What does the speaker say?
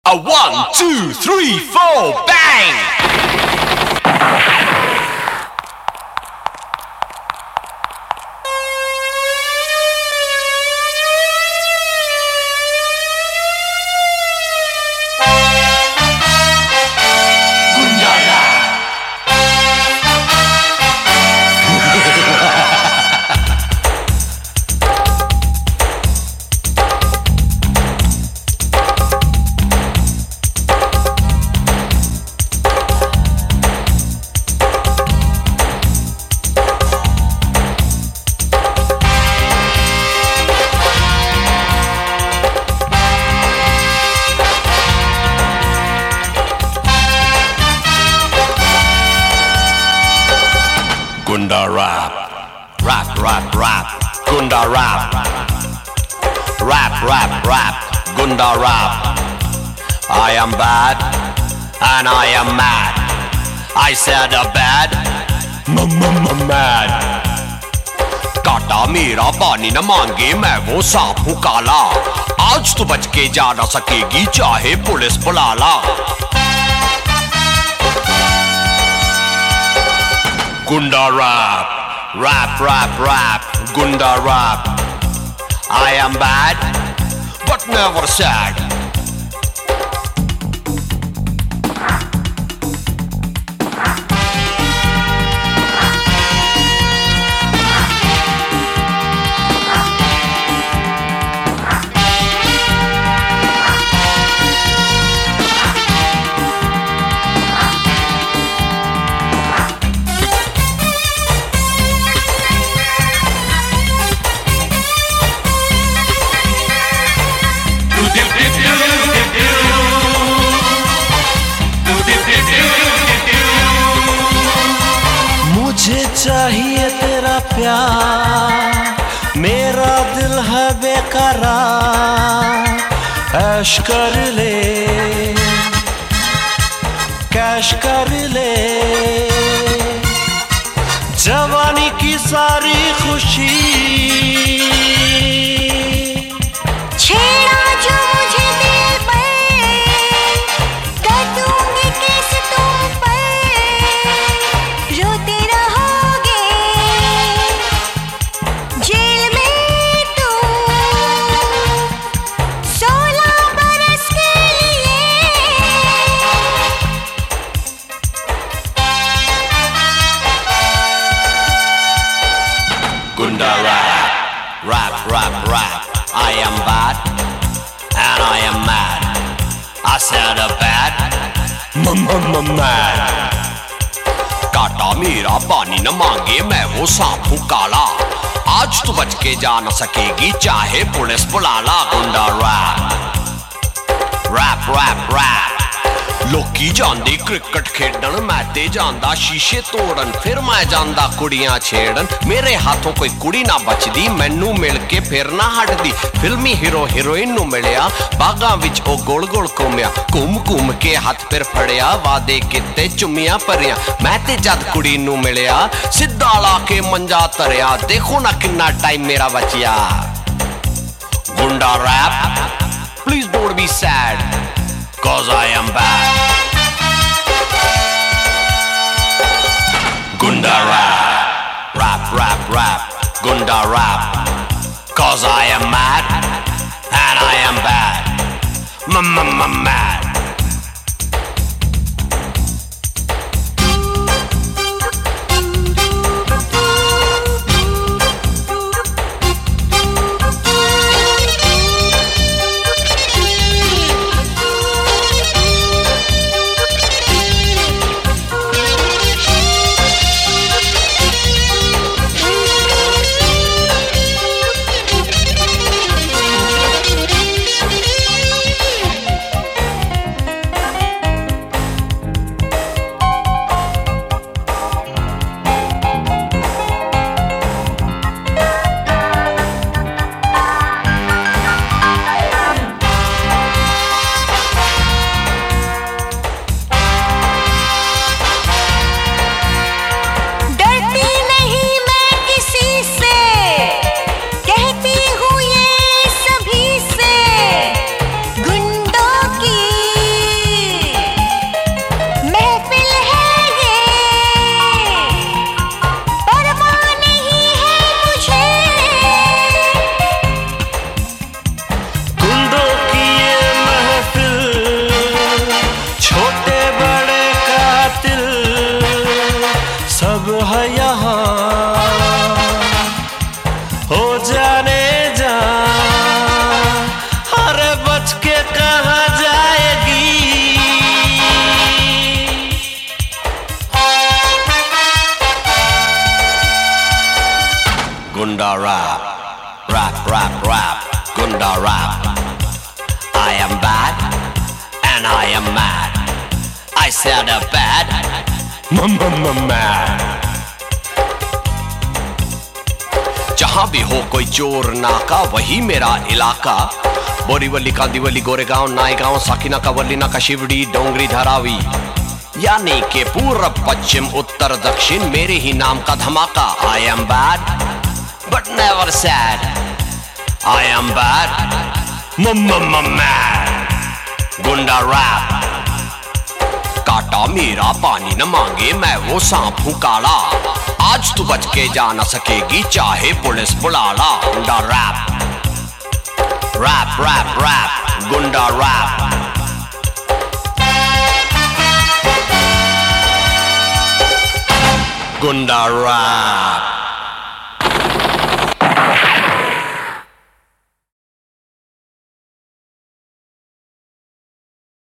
A 1, 2, 3, 4, bang! Gunda rap, rap, rap, rap, Gunda rap, rap, rap, rap, Gunda rap. I am bad and I am mad. I said a bad, mad. काटा मेरा पानी न मांगे मैं वो सांप हूँ काला. आज तो बच के जा ना सकेगी चाहे पुलिस बुला ला. Gunda rap, rap, rap, rap, Gunda rap. I am bad, but never sad. मुझे चाहिए तेरा प्यार, मेरा दिल है बेकरार. ऐश कर ले, कैश कर ले, जवानी की सारी खुशी. छेड़ा जो मुझे दिल पर, कर दूंगी किस तुम पर. रोते रहोगे जेल में तुम 16 बरस के लिए. Gunda rap, rap, rap, rap. I am bad and I am mad. I said a bad, mad. काटा मेरा पानी न मांगे मैं वो सांप हूँ काला. आज तो बच के जा न सकेगी चाहे पुलिस बुला ला. Gunda rap, rap, rap, rap. लोकी जांदे क्रिकेट खेडन मैं ते जांदा शीशे तोड़न. फिर मैं जांदा कुड़ियां छेड़न. मेरे हाथों कोई कुड़ी ना बचदी मैनू मिल के फिर ना हटदी. फिल्मी हीरो हीरोइन नू मिलिया बागां विच ओ गोल गोल घूमिया. घूम घूम के हाथ फिर फड़िया वादे किते चुम्मियां भरिया. मैं ते जद कुड़ी नू मिलिया सिद्धा ला के मंजा धरिया. देखो ना किन्ना टाइम मेरा बचिया. Gunda rap, please don't be sad, cause I am bad. Gunda rap, rap, rap, rap, Gunda rap. Cause I am mad and I am bad. Mad. am mad. I said a bad mad. जहां भी हो कोई चोर नाका वही मेरा इलाका. बोरीवली कांदीवली गोरेगांव नायगांव साकिना कावली नाका शिवड़ी डोंगरी धारावी यानी के पूर्व पश्चिम उत्तर दक्षिण मेरे ही नाम का धमाका. I am bad but never sad. I am bad mad. गुंडा रैप. काटा मेरा पानी न मांगे मैं वो सांप हूँ काला. आज तू बच के जा न सकेगी चाहे पुलिस बुला ला. गुंडा रैप रैप रैप रैप गुंडा रैप. गुंडा रैप.